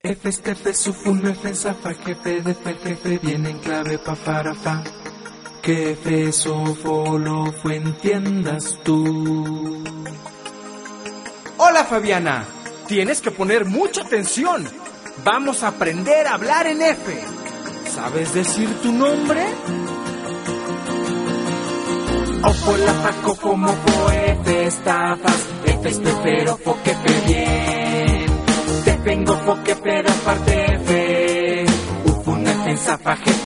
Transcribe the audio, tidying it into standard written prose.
F, estefe, sufun, F, zafa, jefe, defe, jefe, viene en clave, pa, para, fa. Que F, sofo, lo, fue, entiendas tú. Hola Fabiana, tienes que poner mucha atención. Vamos a aprender a hablar en F. ¿Sabes decir tu nombre? Ofo, la, fa, cofo, mofo, F, estafas, F, estefero, fo, que fe, bien. Te vengo, fo, que pero aparte F. Ufun, F, zafa, jefe,